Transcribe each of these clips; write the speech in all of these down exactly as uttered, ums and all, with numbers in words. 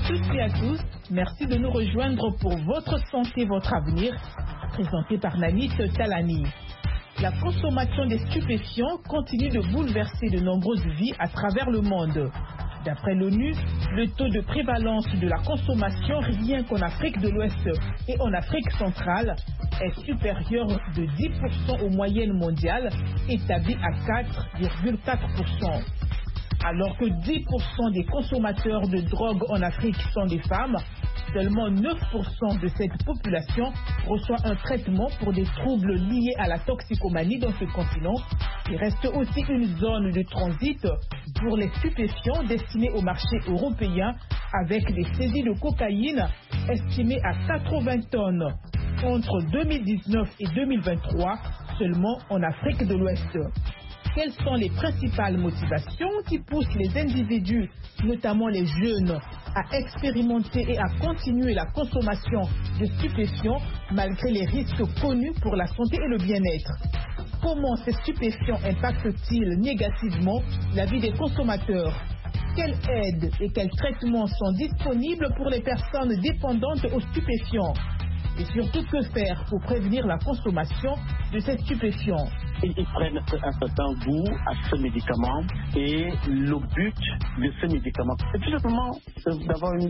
toutes et à tous, merci de nous rejoindre pour Votre Santé, Votre Avenir, présenté par Nanit Talani. La consommation des stupéfiants continue de bouleverser de nombreuses vies à travers le monde. D'après l'ONU, le taux de prévalence de la consommation rien qu'en Afrique de l'Ouest et en Afrique centrale est supérieur de dix pour cent aux moyennes mondiales, établi à quatre virgule quatre pour cent. Alors que dix pour cent des consommateurs de drogue en Afrique sont des femmes, seulement neuf pour cent de cette population reçoit un traitement pour des troubles liés à la toxicomanie dans ce continent. Il reste aussi une zone de transit pour les stupéfiants destinés au marché européen avec des saisies de cocaïne estimées à quatre-vingts tonnes entre deux mille dix-neuf et deux mille vingt-trois seulement en Afrique de l'Ouest. Quelles sont les principales motivations qui poussent les individus, notamment les jeunes, à expérimenter et à continuer la consommation de stupéfiants malgré les risques connus pour la santé et le bien-être? Comment ces stupéfiants impactent-ils négativement la vie des consommateurs? Quelles aides et quels traitements sont disponibles pour les personnes dépendantes aux stupéfiants? Et surtout, que faire pour prévenir la consommation de ces stupéfiants? Ils prennent un certain goût à ce médicament et le but de ce médicament, c'est tout simplement d'avoir une,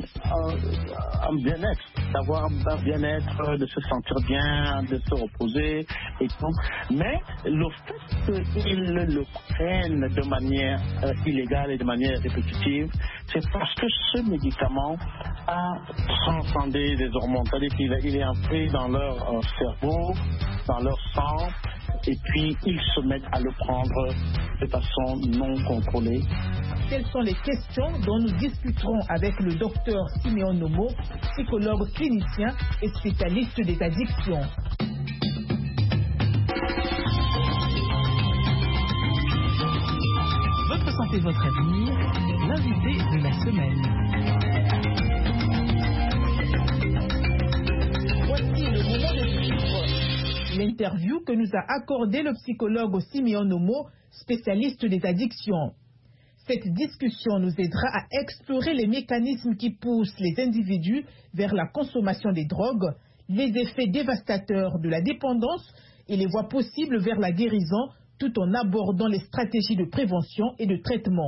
un, un bien-être, d'avoir un bien-être, de se sentir bien, de se reposer et tout. Mais le fait qu'ils le prennent de manière euh, illégale et de manière répétitive, c'est parce que ce médicament a transcendé les hormones, c'est-à-dire qu'il est entré dans leur euh, cerveau, dans leur sang, et puis ils se mettent à le prendre de façon non contrôlée. Quelles sont les questions dont nous discuterons avec le docteur Simeon Nomo, psychologue clinicien et spécialiste des addictions. Votre santé, votre avenir, l'invité de la semaine. Voici le moment de suivre l'interview que nous a accordé le psychologue Simeon Nomo, spécialiste des addictions. Cette discussion nous aidera à explorer les mécanismes qui poussent les individus vers la consommation des drogues, les effets dévastateurs de la dépendance et les voies possibles vers la guérison, tout en abordant les stratégies de prévention et de traitement.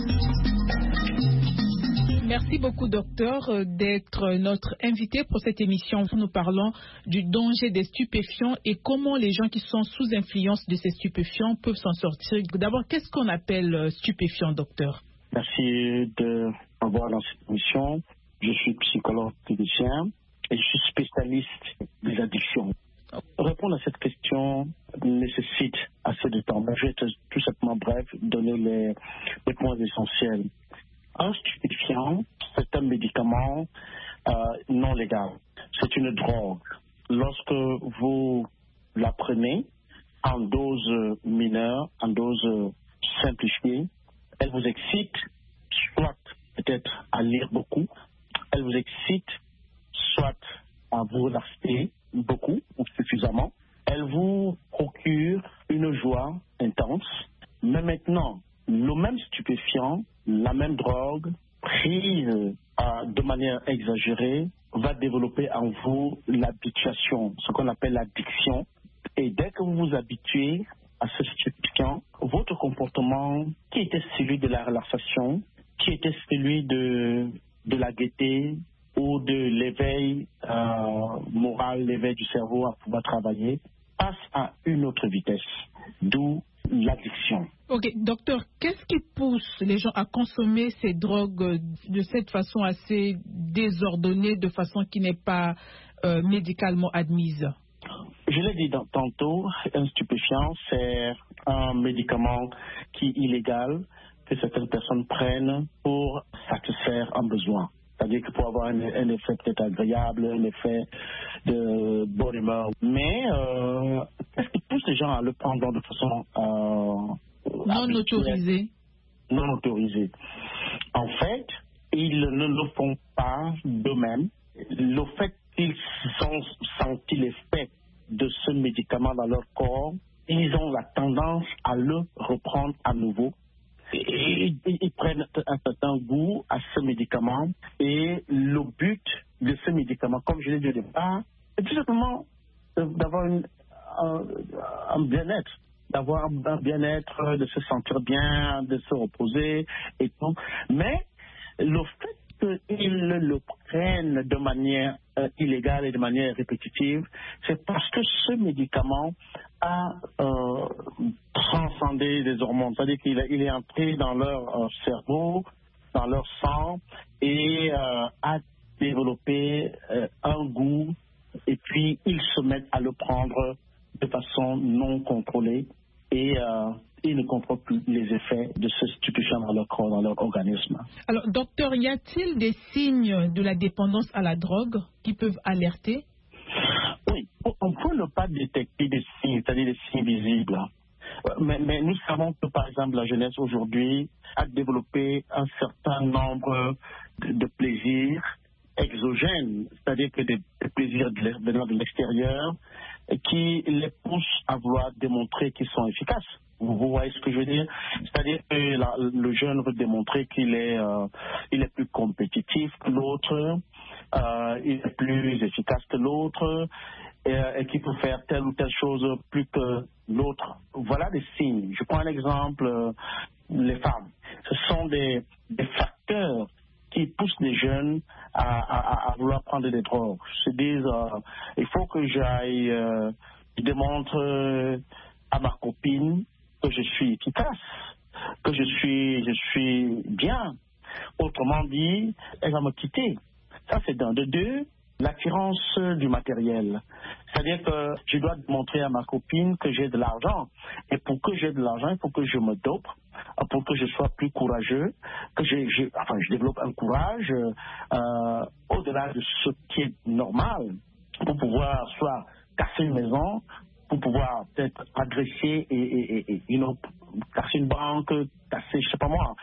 Merci beaucoup, docteur, d'être notre invité pour cette émission. Nous parlons du danger des stupéfiants et comment les gens qui sont sous influence de ces stupéfiants peuvent s'en sortir. D'abord, qu'est-ce qu'on appelle stupéfiant, docteur? Merci de m'avoir dans cette émission. Je suis psychologue clinicien et je suis spécialiste des addictions. Répondre à cette question nécessite assez de temps. Je vais être tout simplement bref, donner les, les points essentiels. Un stupéfiant, c'est un médicament euh, non légal. C'est une drogue. Lorsque vous la prenez en dose mineure, en dose simplifiée, elle vous excite, soit peut-être à lire beaucoup, elle vous excite, soit à vous relaxer beaucoup ou suffisamment, elle vous procure une joie intense. Mais maintenant, le même stupéfiant, la même drogue, prise euh, de manière exagérée, va développer en vous l'habituation, ce qu'on appelle l'addiction. Et dès que vous vous habituez à ce stupéfiant, votre comportement, qui était celui de la relaxation, qui était celui de, de la gaieté ou de l'éveil euh, moral, l'éveil du cerveau à pouvoir travailler, passe à une autre vitesse, d'où l'addiction. Ok, docteur, qu'est-ce qui pousse les gens à consommer ces drogues de cette façon assez désordonnée, de façon qui n'est pas euh, médicalement admise? Je l'ai dit tantôt, un stupéfiant, c'est un médicament qui est illégal, que certaines personnes prennent pour satisfaire un besoin. C'est-à-dire que pour avoir un, un effet peut-être agréable, un effet de bonne humeur. Mais euh, qu'est-ce qui pousse les gens à le prendre de façon euh, non autorisée? Non autorisée. En fait, ils ne le font pas d'eux-mêmes. Le fait qu'ils ont senti l'effet de ce médicament dans leur corps, ils ont la tendance à le reprendre à nouveau. ils, ils prennent un certain goût à ce médicament et le but de ce médicament, comme je l'ai dit au départ, c'est tout simplement d'avoir une, un, un bien-être, d'avoir un bien-être, de se sentir bien, de se reposer et tout. Mais le fait qu'ils le prennent de manière euh, illégale et de manière répétitive, c'est parce que ce médicament a euh, transcendé les hormones, c'est-à-dire qu'il est, il est entré dans leur euh, cerveau, dans leur sang et euh, a développé euh, un goût, et puis ils se mettent à le prendre de façon non contrôlée et euh, ils ne contrôlent plus les effets de ce stupéfiant dans leur corps, dans leur organisme. Alors, docteur, y a-t-il des signes de la dépendance à la drogue qui peuvent alerter? Oui, on peut ne pas détecter des signes, c'est-à-dire des signes visibles. Mais, mais nous savons que, par exemple, la jeunesse aujourd'hui a développé un certain nombre de, de plaisirs exogènes, c'est-à-dire que des, des plaisirs venant de l'extérieur qui les poussent à vouloir démontrer qu'ils sont efficaces. Vous, vous voyez ce que je veux dire? C'est-à-dire que la, le jeune veut démontrer qu'il est, euh, il est plus compétitif que l'autre, euh, il est plus efficace que l'autre, et, et qu'il peut faire telle ou telle chose plus que l'autre. Voilà des signes. Je prends un exemple, euh, les femmes. Ce sont des, des facteurs qui poussent les jeunes à, à, à vouloir prendre des drogues. Ils se disent, euh, il faut que j'aille, euh, je démontre euh, à ma copine que je suis efficace, que je suis, je suis bien. Autrement dit, elle va me quitter. Ça, c'est d'un. De deux, l'attirance du matériel. C'est-à-dire que je dois montrer à ma copine que j'ai de l'argent. Et pour que j'ai de l'argent, il faut que je me dope, pour que je sois plus courageux, que je, je, enfin, je développe un courage euh, au-delà de ce qui est normal, pour pouvoir soit casser une maison, pour pouvoir peut-être agresser et, et, et, et you know, casser une banque, casser, je sais pas moi,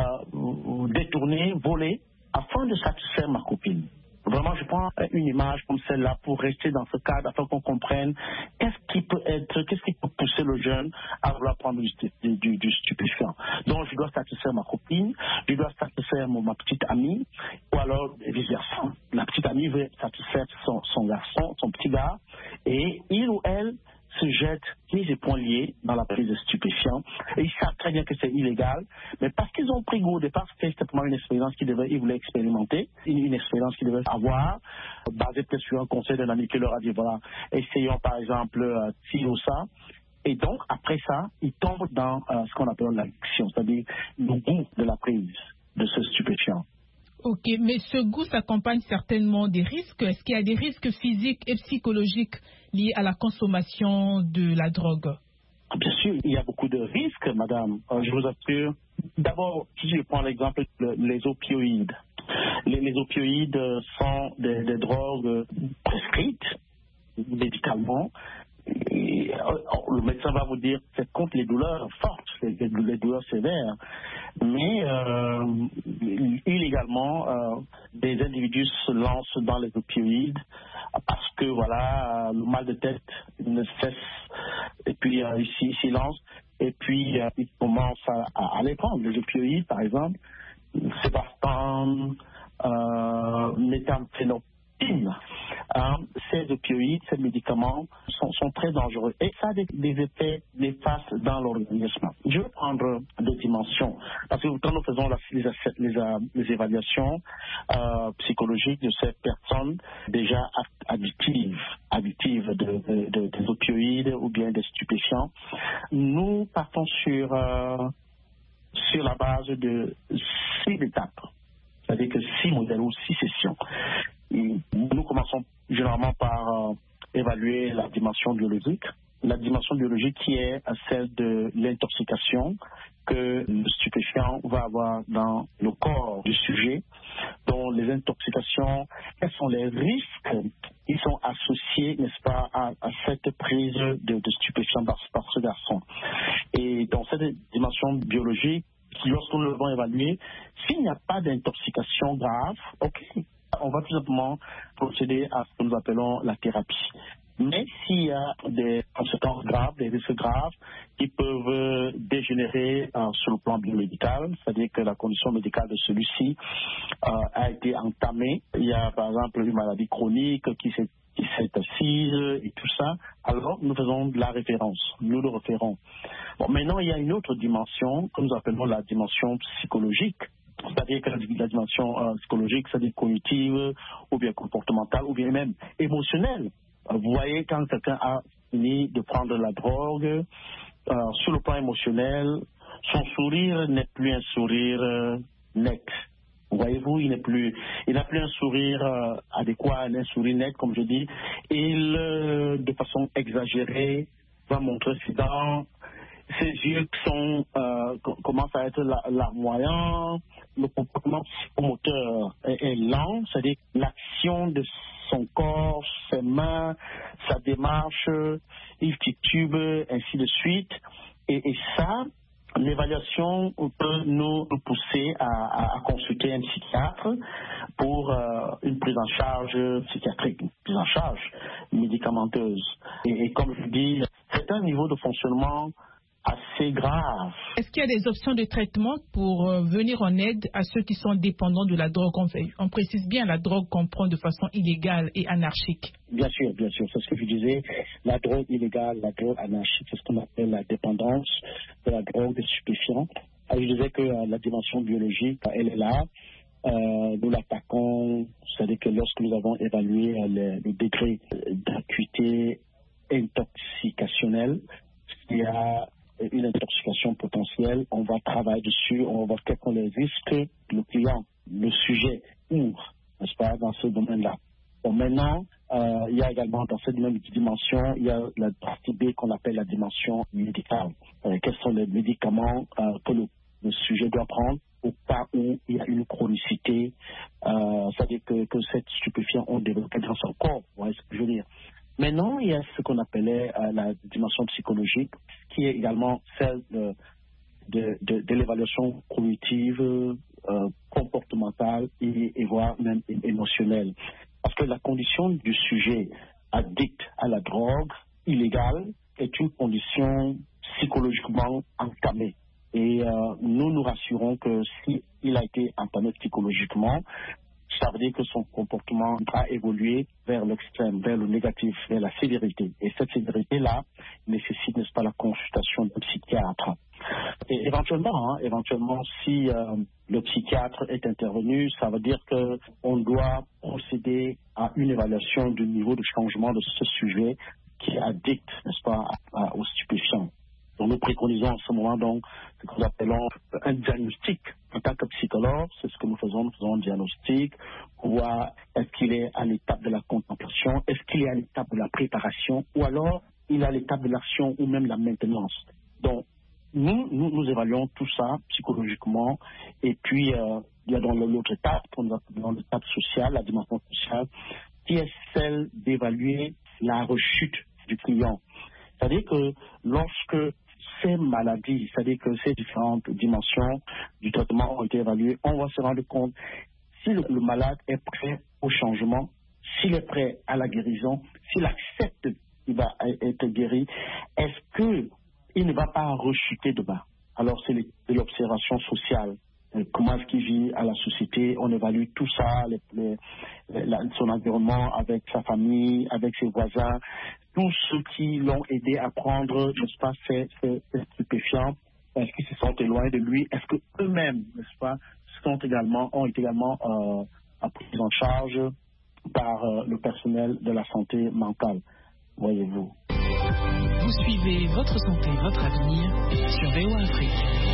euh, détourner, voler, afin de satisfaire ma copine. Vraiment, je prends une image comme celle-là pour rester dans ce cadre afin qu'on comprenne qu'est-ce qui peut être, qu'est-ce qui peut pousser le jeune à vouloir prendre du, du, du, du stupéfiant. Donc, je dois satisfaire ma copine, je dois satisfaire mon, ma petite amie, ou alors vice-versa. La petite amie veut satisfaire son, son garçon, son petit gars, et il ou elle se jettent les époux liés dans la prise de stupéfiants. Et ils savent très bien que c'est illégal, mais parce qu'ils ont pris goût au départ, c'était simplement une expérience qu'ils devaient, ils voulaient expérimenter, une, une expérience qu'ils devaient avoir, basée peut-être sur un conseil d'un ami qui leur a dit, voilà, essayons par exemple euh, ci ou ça. Et donc, après ça, ils tombent dans euh, ce qu'on appelle l'addiction, c'est-à-dire le goût de la prise de ce stupéfiant. Ok, mais ce goût s'accompagne certainement des risques. Est-ce qu'il y a des risques physiques et psychologiques liés à la consommation de la drogue? Bien sûr, il y a beaucoup de risques, madame. Euh, je vous assure. D'abord, si je prends l'exemple des opioïdes. Les, les opioïdes sont des, des drogues prescrites médicalement. Et, euh, le médecin va vous dire que c'est contre les douleurs fortes, les, les douleurs sévères. Mais euh, illégalement, euh, des individus se lancent dans les opioïdes parce que voilà, le mal de tête ne cesse, et puis euh, ils s'y lancent, et puis euh, ils commencent à, à, à les prendre. Les opioïdes, par exemple, Sébastane, euh, méthamphénophyline. Hein, ces opioïdes, ces médicaments sont, sont très dangereux et ça a des, des effets néfastes dans l'organisme. Je vais prendre deux dimensions parce que quand nous faisons la, les, les, les évaluations euh, psychologiques de ces personnes déjà addictives, addictives de, de, de, des opioïdes ou bien des stupéfiants, nous partons sur, euh, sur la base de six étapes, c'est-à-dire que six modèles ou six sessions. Nous commençons généralement par euh, évaluer la dimension biologique. La dimension biologique qui est celle de l'intoxication que le stupéfiant va avoir dans le corps du sujet. Donc les intoxications, quels sont les risques qui sont associés, n'est-ce pas, à, à cette prise de, de stupéfiants par, par ce garçon. Et dans cette dimension biologique, lorsque nous devons évaluer, s'il n'y a pas d'intoxication grave, ok, on va tout simplement procéder à ce que nous appelons la thérapie. Mais s'il y a des conséquences graves, des risques graves qui peuvent dégénérer euh, sur le plan biomédical, c'est-à-dire que la condition médicale de celui-ci euh, a été entamée. Il y a par exemple une maladie chronique qui s'est, qui s'est assise et tout ça. Alors nous faisons de la référence, nous le référons. Bon, maintenant il y a une autre dimension que nous appelons la dimension psychologique. C'est-à-dire que la, la dimension euh, psychologique, c'est-à-dire cognitive, ou bien comportementale, ou bien même émotionnelle. Vous voyez, quand quelqu'un a fini de prendre la drogue, euh, sur le plan émotionnel, son sourire n'est plus un sourire euh, net. Voyez-vous, il n'est plus, il n'a plus un sourire euh, adéquat, un sourire net, comme je dis. Il, euh, de façon exagérée, va montrer ses dents. Ses yeux sont, euh, commencent à être larmoyants, le comportement psychomoteur est, est lent, c'est-à-dire l'action de son corps, ses mains, sa démarche, il titube, ainsi de suite. Et, et ça, l'évaluation peut nous pousser à, à, à consulter un psychiatre pour euh, une prise en charge psychiatrique, une prise en charge médicamenteuse. Et, et comme je dis, c'est un niveau de fonctionnement assez grave. Est-ce qu'il y a des options de traitement pour euh, venir en aide à ceux qui sont dépendants de la drogue? On, fait, on précise bien la drogue qu'on prend de façon illégale et anarchique. Bien sûr, bien sûr, c'est ce que je disais. La drogue illégale, la drogue anarchique, c'est ce qu'on appelle la dépendance de la drogue des stupéfiants. Alors, je disais que euh, la dimension biologique, elle est là. Euh, nous l'attaquons, c'est-à-dire que lorsque nous avons évalué euh, le, le degré d'acuité intoxicationnelle, il y a une intoxication potentielle, on va travailler dessus, on va voir quels sont les risques, le client, le sujet ouvre, n'est-ce pas, dans ce domaine-là. Bon, maintenant, euh, il y a également dans cette même dimension, il y a la partie B qu'on appelle la dimension médicale. Euh, quels sont les médicaments euh, que le, le sujet doit prendre au cas où il y a une chronicité, euh, c'est-à-dire que, que cette stupéfiant ont développé dans son corps, vous voyez ce que je veux dire. Maintenant, il y a ce qu'on appelait euh, la dimension psychologique, qui est également celle de, de, de, de l'évaluation cognitive, euh, comportementale et, et voire même émotionnelle. Parce que la condition du sujet addict à la drogue illégale est une condition psychologiquement entamée. Et euh, nous nous rassurons que s'il a été entamé psychologiquement, ça veut dire que son comportement a évolué vers l'extrême, vers le négatif, vers la sévérité. Et cette sévérité-là nécessite, n'est-ce pas, la consultation d'un psychiatre. Et éventuellement, hein, éventuellement, si euh, le psychiatre est intervenu, ça veut dire qu'on doit procéder à une évaluation du niveau de changement de ce sujet qui est addict, n'est-ce pas, à, à, aux stupéfiants. Donc nous préconisons en ce moment donc ce que nous appelons un diagnostic. En tant que psychologue, c'est ce que nous faisons, nous faisons un diagnostic pour voir est-ce qu'il est à l'étape de la contemplation, est-ce qu'il est à l'étape de la préparation, ou alors il est à l'étape de l'action ou même la maintenance. Donc nous, nous, nous évaluons tout ça psychologiquement, et puis euh, il y a dans l'autre étape, qu'on appelle l'étape sociale, la dimension sociale, qui est celle d'évaluer la rechute du client. C'est-à-dire que lorsque ces maladies, c'est-à-dire que ces différentes dimensions du traitement ont été évaluées, on va se rendre compte si le, le malade est prêt au changement, s'il est prêt à la guérison, s'il accepte qu'il va être guéri, est-ce qu'il ne va pas rechuter de bas? Alors c'est de l'observation sociale. Comment est-ce qu'il vit à la société? On évalue tout ça, les, les, la, son environnement avec sa famille, avec ses voisins, tous ceux qui l'ont aidé à prendre, n'est-ce pas, ces, ces, ces stupéfiants. Est-ce qu'ils se sont éloignés de lui? Est-ce que eux-mêmes, n'est-ce pas, sont également, ont été également euh, pris en charge par euh, le personnel de la santé mentale, voyez-vous. Vous suivez Votre Santé, Votre Avenir sur V O A Afrique.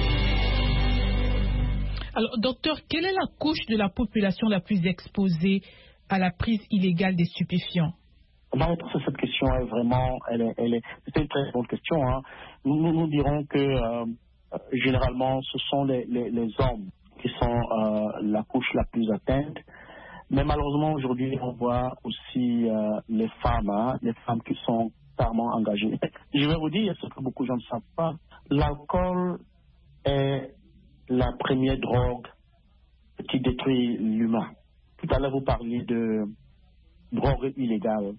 Alors, docteur, quelle est la couche de la population la plus exposée à la prise illégale des stupéfiants? Ma réponse à cette question est vraiment, elle est, elle est, c'est une très bonne question. Hein. Nous, nous, nous dirons que euh, généralement, ce sont les, les, les hommes qui sont euh, la couche la plus atteinte. Mais malheureusement, aujourd'hui, on voit aussi euh, les femmes, hein, les femmes qui sont clairement engagées. Je vais vous dire ce que beaucoup de gens ne savent pas. L'alcool est la première drogue qui détruit l'humain. Tout à l'heure, vous parliez de drogue illégale.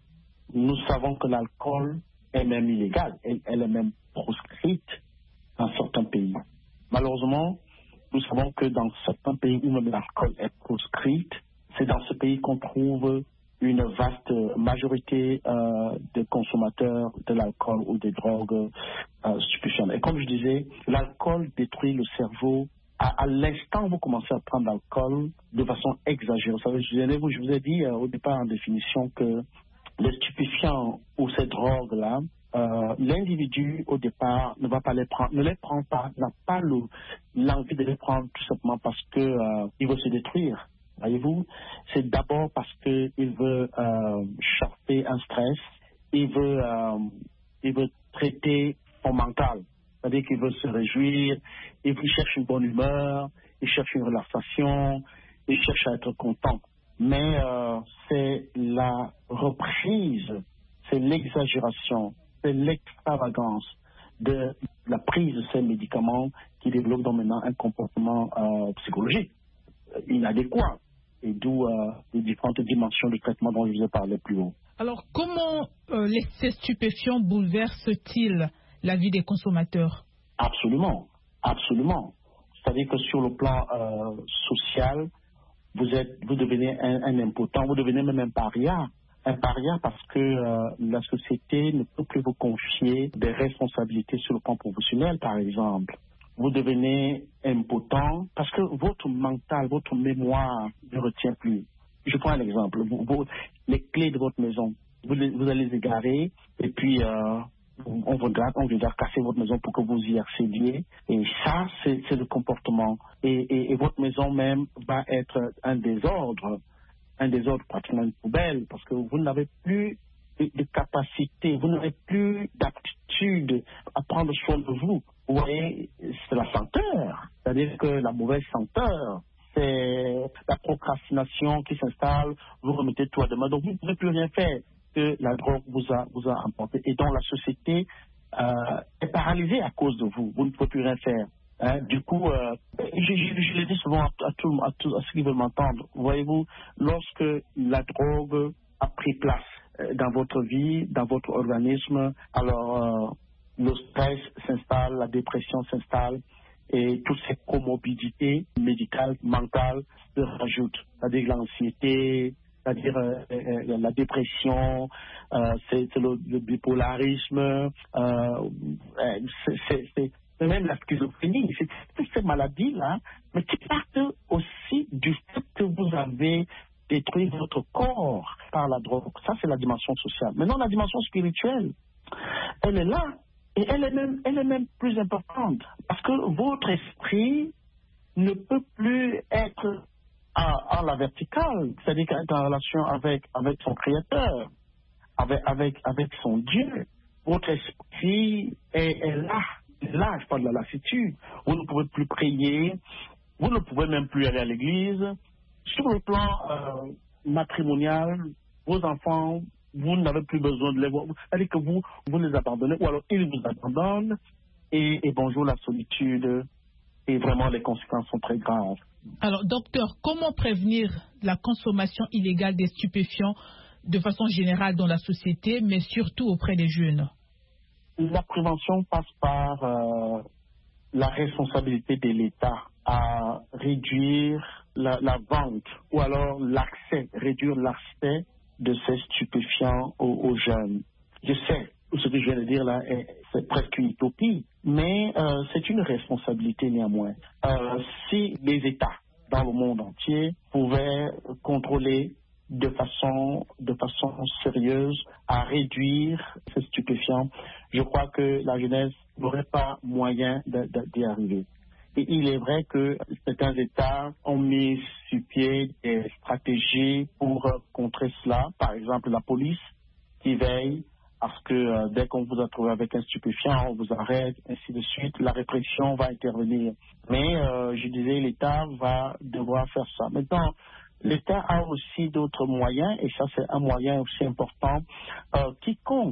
nous savons que l'alcool est même illégal, elle, elle est même proscrite dans certains pays. Malheureusement, nous savons que dans certains pays où même l'alcool est proscrite, c'est dans ce pays qu'on trouve une vaste majorité euh, des consommateurs de l'alcool ou des drogues euh, stupéfiantes. Et comme je disais, l'alcool détruit le cerveau. À, à l'instant où vous commencez à prendre l'alcool de façon exagérée, vous savez, je vous, je vous ai dit euh, au départ en définition que les stupéfiants ou ces drogues-là, euh, l'individu au départ ne va pas les prendre, ne les prend pas, n'a pas le, l'envie de les prendre tout simplement parce que euh, il veut se détruire. Voyez-vous, c'est d'abord parce qu'il veut euh, chasser un stress, il veut, euh, il veut traiter son mental, c'est-à-dire qu'il veut se réjouir, il cherche une bonne humeur, il cherche une relaxation, il cherche à être content. Mais euh, c'est la reprise, c'est l'exagération, c'est l'extravagance de la prise de ces médicaments qui développe donc maintenant un comportement euh, psychologique inadéquat. Et d'où euh, les différentes dimensions de traitement dont je vous ai parlé plus haut. Alors, comment euh, les, ces stupéfiants bouleversent-ils la vie des consommateurs? Absolument, absolument. C'est-à-dire que sur le plan euh, social, vous êtes, vous devenez un, un impotent, vous devenez même un paria. Un paria parce que euh, la société ne peut plus vous confier des responsabilités sur le plan professionnel, par exemple. Vous devenez impotent parce que votre mental, votre mémoire ne retient plus. Je prends un exemple. Vous, vous, les clés de votre maison, vous, les, vous allez les égarer et puis euh, on voudra, on voudra casser votre maison pour que vous y accédiez. Et ça, c'est, c'est le comportement. Et, et, et votre maison même va être un désordre, un désordre pratiquement une poubelle parce que vous n'avez plus de, de capacité, vous n'avez plus d'aptitude à prendre soin de vous. Vous voyez, c'est la senteur, c'est-à-dire que la mauvaise senteur, c'est la procrastination qui s'installe, vous remettez tout à demain, donc vous ne pouvez plus rien faire que la drogue vous a, vous a emporté. Et donc la société euh, est paralysée à cause de vous, vous ne pouvez plus rien faire. Hein? Du coup, euh, je, je, je le dis souvent à, à, tout, à, tout, à ceux qui veulent m'entendre, voyez-vous, lorsque la drogue a pris place euh, dans votre vie, dans votre organisme, alors... Euh, le stress s'installe, la dépression s'installe et toutes ces comorbidités médicales, mentales se rajoutent. C'est-à-dire l'anxiété, c'est-à-dire euh, euh, la dépression, euh, c'est, c'est le, le bipolarisme, euh, c'est, c'est, c'est, c'est même la schizophrénie. C'est toutes ces maladies-là, mais qui partent aussi du fait que vous avez détruit votre corps par la drogue. Ça, c'est la dimension sociale. Maintenant, la dimension spirituelle, elle est là. Et elle est, même, elle est même plus importante parce que votre esprit ne peut plus être à, à la verticale, c'est-à-dire être en relation avec, avec son Créateur, avec, avec, avec son Dieu. Votre esprit est, est là, là, je parle de la lassitude. Vous ne pouvez plus prier, vous ne pouvez même plus aller à l'église. Sur le plan euh, matrimonial, vos enfants, vous n'avez plus besoin de les voir. C'est-à-dire que vous, vous les abandonnez, ou alors ils vous abandonnent, et, et bonjour la solitude, et vraiment les conséquences sont très graves. Alors, docteur, comment prévenir la consommation illégale des stupéfiants de façon générale dans la société, mais surtout auprès des jeunes? La prévention passe par euh, la responsabilité de l'État à réduire la, la vente, ou alors l'accès, réduire l'accès de ces stupéfiants aux, aux jeunes. Je sais, ce que je viens de dire là, est, c'est presque une utopie, mais euh, c'est une responsabilité néanmoins. Euh, si les États dans le monde entier pouvaient contrôler de façon, de façon sérieuse à réduire ces stupéfiants, je crois que la jeunesse n'aurait pas moyen de, de, d'y arriver. Et il est vrai que certains États ont mis sur pied des stratégies pour contrer cela. Par exemple, la police qui veille à ce que euh, dès qu'on vous a trouvé avec un stupéfiant, on vous arrête, ainsi de suite. La répression va intervenir. Mais euh, je disais, l'État va devoir faire ça. Maintenant, l'État a aussi d'autres moyens, et ça c'est un moyen aussi important. Euh, quiconque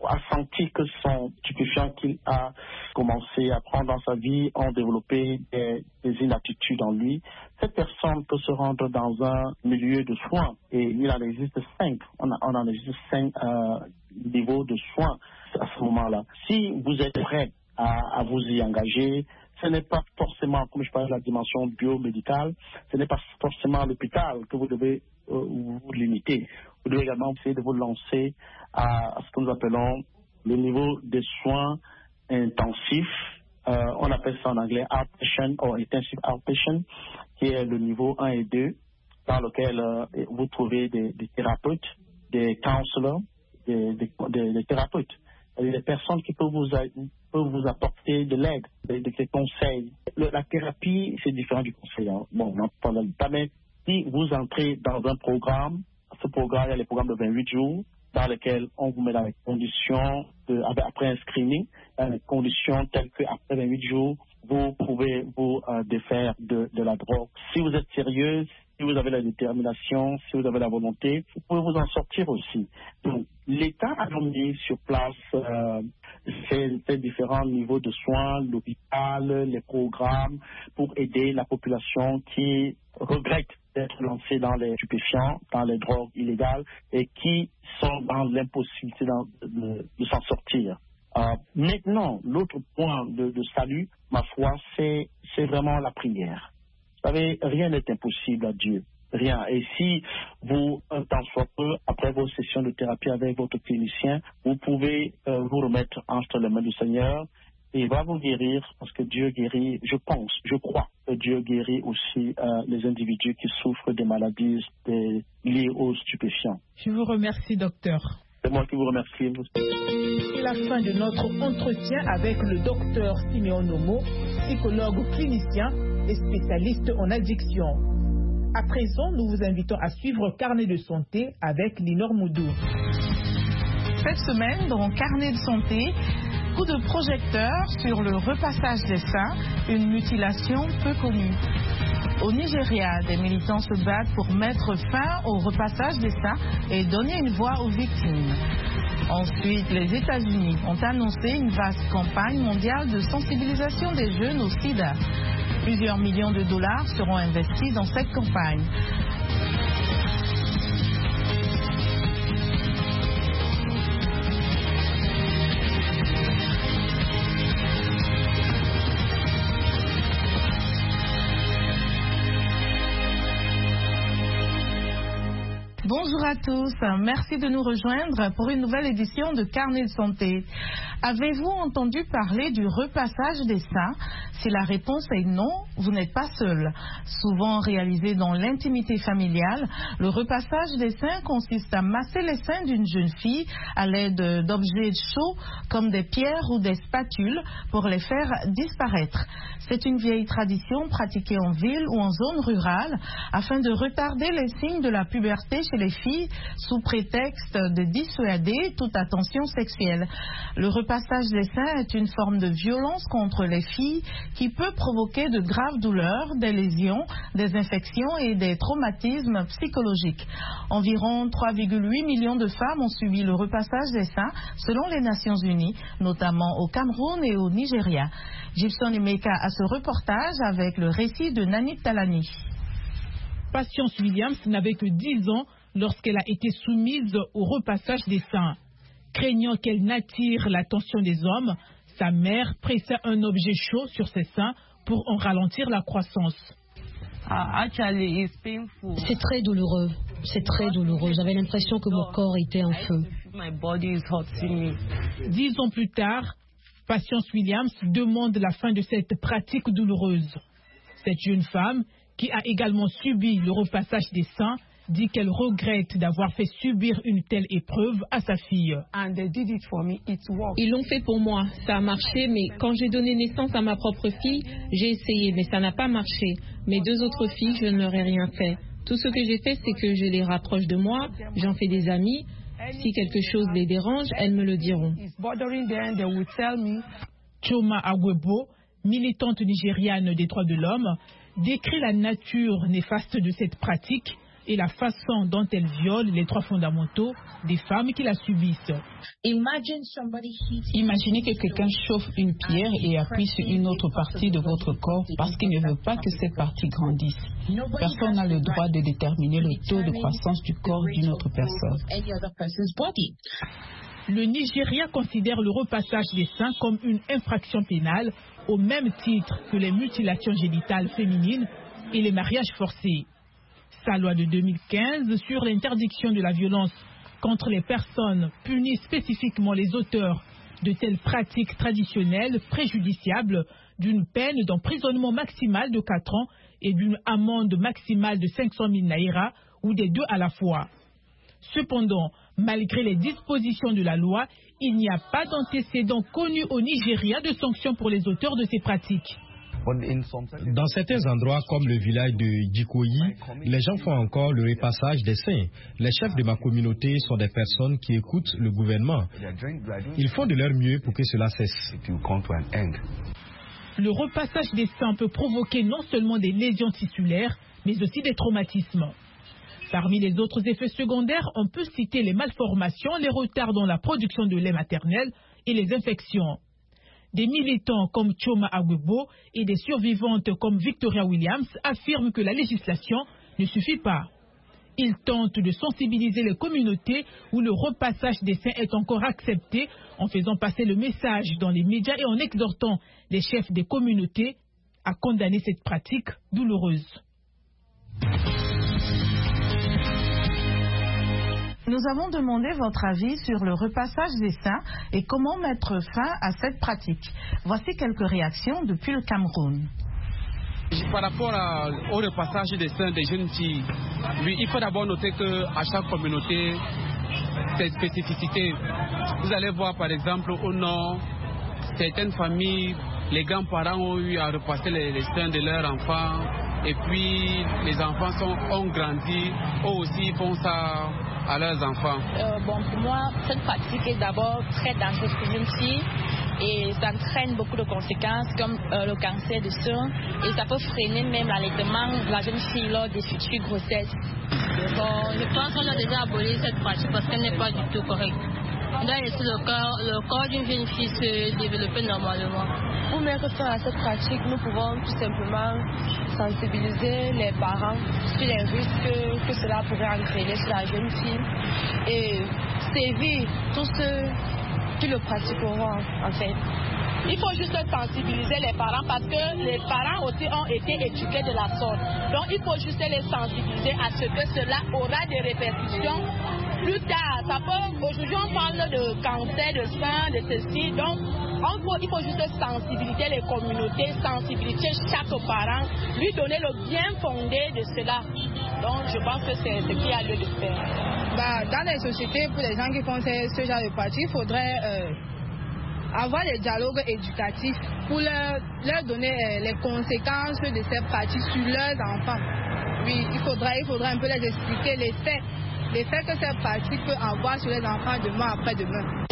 a senti que son stupéfiant qu'il a commencé à prendre dans sa vie ont développé des, des inaptitudes en lui, cette personne peut se rendre dans un milieu de soins et il en existe cinq. On, a, on en existe cinq euh, niveaux de soins à ce moment-là. Si vous êtes prêt à, à vous y engager, ce n'est pas forcément, comme je parle de la dimension biomédicale, ce n'est pas forcément à l'hôpital que vous devez euh, vous limiter. Vous devez également essayer de vous lancer à, à ce que nous appelons le niveau des soins intensifs. Euh, on appelle ça en anglais outpatient ou intensive outpatient, qui est le niveau un et deux, dans lequel euh, vous trouvez des, des thérapeutes, des counselors, des, des, des, des thérapeutes. Des personnes qui peuvent vous, peuvent vous apporter de l'aide, des, des conseils. Le, la thérapie, c'est différent du conseil. Hein. Bon, on n'en parle pas, mais si vous entrez dans un programme, ce programme, il y a les programmes de vingt-huit jours, dans lesquels on vous met dans les conditions, de, après un screening, dans les conditions telles qu'après vingt-huit jours, vous pouvez vous euh, défaire de, de la drogue. Si vous êtes sérieuse, si vous avez la détermination, si vous avez la volonté, vous pouvez vous en sortir aussi. Donc, l'État a mis sur place euh, ces, ces différents niveaux de soins, l'hôpital, les programmes, pour aider la population qui regrette d'être lancée dans les stupéfiants, dans les drogues illégales et qui sont dans l'impossibilité de, de, de s'en sortir. Euh, maintenant, l'autre point de, de salut, ma foi, c'est, c'est vraiment la prière. Vous savez, rien n'est impossible à Dieu. Rien. Et si vous, un temps soit peu, après vos sessions de thérapie avec votre clinicien, vous pouvez euh, vous remettre entre les mains du Seigneur et il va vous guérir parce que Dieu guérit, je pense, je crois que Dieu guérit aussi euh, les individus qui souffrent des maladies des, liées aux stupéfiants. Je vous remercie, docteur. C'est moi qui vous remercie. C'est la fin de notre entretien avec le docteur Simeon Nomo, psychologue clinicien et spécialiste en addiction. À présent, nous vous invitons à suivre Carnet de santé avec Linor Moudou. Cette semaine, dans Carnet de santé, coup de projecteur sur le repassage des seins, une mutilation peu connue. Au Nigeria, des militants se battent pour mettre fin au repassage des seins et donner une voix aux victimes. Ensuite, les États-Unis ont annoncé une vaste campagne mondiale de sensibilisation des jeunes au sida. Plusieurs millions de dollars seront investis dans cette campagne. Bonjour à tous, merci de nous rejoindre pour une nouvelle édition de Carnet de santé. Avez-vous entendu parler du repassage des seins? Si la réponse est non, vous n'êtes pas seul. Souvent réalisé dans l'intimité familiale, le repassage des seins consiste à masser les seins d'une jeune fille à l'aide d'objets chauds comme des pierres ou des spatules pour les faire disparaître. C'est une vieille tradition pratiquée en ville ou en zone rurale afin de retarder les signes de la puberté chez les filles sous prétexte de dissuader toute attention sexuelle. Le repassage des seins est une forme de violence contre les filles qui peut provoquer de graves douleurs, des lésions, des infections et des traumatismes psychologiques. Environ trois virgule huit millions de femmes ont subi le repassage des seins selon les Nations Unies, notamment au Cameroun et au Nigeria. Gibson Emeka a ce reportage avec le récit de Nanit Talani. Patience Williams n'avait que dix ans lorsqu'elle a été soumise au repassage des seins. Craignant qu'elle n'attire l'attention des hommes, sa mère pressa un objet chaud sur ses seins pour en ralentir la croissance. C'est très douloureux, c'est très douloureux. J'avais l'impression que mon corps était en feu. Dix ans plus tard, Patience Williams demande la fin de cette pratique douloureuse. Cette jeune femme, qui a également subi le repassage des seins, dit qu'elle regrette d'avoir fait subir une telle épreuve à sa fille. Ils l'ont fait pour moi, ça a marché, mais quand j'ai donné naissance à ma propre fille, j'ai essayé, mais ça n'a pas marché. Mes deux autres filles, je ne leur ai rien fait. Tout ce que j'ai fait, c'est que je les rapproche de moi, j'en fais des amis. Si quelque chose les dérange, elles me le diront. Choma Agwebo, militante nigériane des droits de l'homme, décrit la nature néfaste de cette pratique et la façon dont elle viole les droits fondamentaux des femmes qui la subissent. Imaginez que quelqu'un chauffe une pierre et appuie sur une autre partie de votre corps parce qu'il ne veut pas que cette partie grandisse. Personne n'a le droit de déterminer le taux de croissance du corps d'une autre personne. Le Nigeria considère le repassage des seins comme une infraction pénale au même titre que les mutilations génitales féminines et les mariages forcés. Sa loi de deux mille quinze sur l'interdiction de la violence contre les personnes punit spécifiquement les auteurs de telles pratiques traditionnelles préjudiciables d'une peine d'emprisonnement maximale de quatre ans et d'une amende maximale de cinq cent mille naira ou des deux à la fois. Cependant, malgré les dispositions de la loi, il n'y a pas d'antécédent connu au Nigeria de sanctions pour les auteurs de ces pratiques. Dans certains endroits comme le village de Djikoyi, les gens font encore le repassage des seins. Les chefs de ma communauté sont des personnes qui écoutent le gouvernement. Ils font de leur mieux pour que cela cesse. Le repassage des seins peut provoquer non seulement des lésions tissulaires, mais aussi des traumatismes. Parmi les autres effets secondaires, on peut citer les malformations, les retards dans la production de lait maternel et les infections. Des militants comme Choma Agwebo et des survivantes comme Victoria Williams affirment que la législation ne suffit pas. Ils tentent de sensibiliser les communautés où le repassage des seins est encore accepté en faisant passer le message dans les médias et en exhortant les chefs des communautés à condamner cette pratique douloureuse. Nous avons demandé votre avis sur le repassage des seins et comment mettre fin à cette pratique. Voici quelques réactions depuis le Cameroun. Par rapport à, au repassage des seins des jeunes filles, oui, il faut d'abord noter qu'à chaque communauté, ses spécificités. Vous allez voir par exemple au nord, certaines familles, les grands-parents ont eu à repasser les, les seins de leurs enfants et puis les enfants sont, ont grandi, eux aussi font ça à leurs enfants. Euh, bon, pour moi, cette pratique est d'abord très dangereuse pour une fille et ça entraîne beaucoup de conséquences comme euh, le cancer du sein et ça peut freiner même l'allaitement de la jeune fille lors des futures grossesses. Bon, je pense qu'on a déjà aboli cette pratique parce qu'elle n'est pas du tout correcte. On doit laisser le corps, le corps d'une jeune fille se développer normalement. Pour mettre fin à cette pratique, nous pouvons tout simplement sensibiliser les parents sur les risques que cela pourrait entraîner sur la jeune fille et sévir tous ceux qui le pratiqueront en fait. Il faut juste sensibiliser les parents parce que les parents aussi ont été éduqués de la sorte. Donc il faut juste les sensibiliser à ce que cela aura des répercussions plus tard. Ça peut, aujourd'hui on parle de cancer, de sein, de ceci. Donc on faut, il faut juste sensibiliser les communautés, sensibiliser chaque parent, lui donner le bien fondé de cela. Donc je pense que c'est ce qu'il y a lieu de faire. Bah, dans les sociétés, pour les gens qui font ce, ce genre de pratique, il faudrait euh, avoir des dialogues éducatifs pour leur, leur donner euh, les conséquences de ces pratiques sur leurs enfants. Oui, il faudrait, il faudrait un peu les expliquer les faits, les faits que ces pratiques peuvent avoir sur les enfants demain après demain.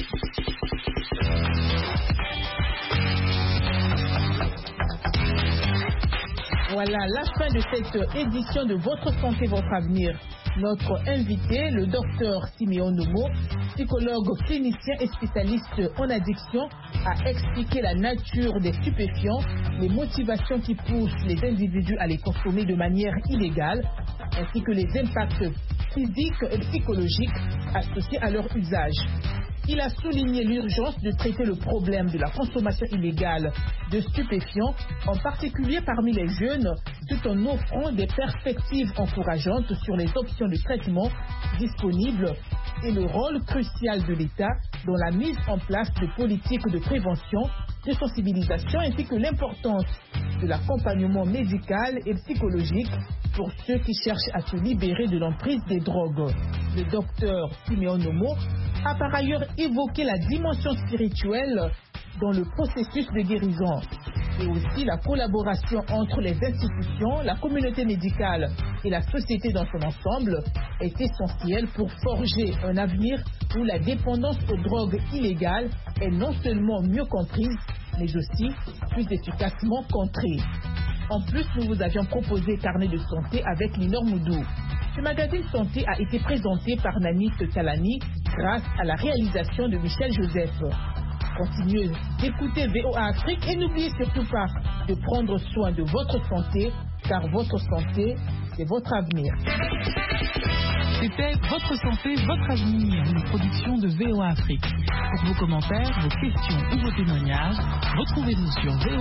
Voilà la fin de cette édition de Votre Santé, Votre Avenir. Notre invité, le docteur Siméon Nomo, psychologue clinicien et spécialiste en addiction, a expliqué la nature des stupéfiants, les motivations qui poussent les individus à les consommer de manière illégale, ainsi que les impacts physiques et psychologiques associés à leur usage. Il a souligné l'urgence de traiter le problème de la consommation illégale de stupéfiants, en particulier parmi les jeunes, tout en offrant des perspectives encourageantes sur les options de traitement disponibles et le rôle crucial de l'État dans la mise en place de politiques de prévention, de sensibilisation ainsi que l'importance de l'accompagnement médical et psychologique pour ceux qui cherchent à se libérer de l'emprise des drogues. Le docteur Siméon Nomo a par ailleurs évoqué la dimension spirituelle dans le processus de guérison et aussi la collaboration entre les institutions, la communauté médicale et la société dans son ensemble est essentielle pour forger un avenir où la dépendance aux drogues illégales est non seulement mieux comprise, mais aussi plus efficacement contrée. En plus, nous vous avions proposé Carnet de santé avec Linor Moudou. Ce magazine santé a été présenté par Nanis Talani grâce à la réalisation de Michel Joseph. Continuez d'écouter V O A Afrique et n'oubliez surtout pas de prendre soin de votre santé, car votre santé, c'est votre avenir. C'était Votre santé, votre avenir, une production de V O A Afrique. Pour vos commentaires, vos questions ou vos témoignages, retrouvez-nous sur V O A.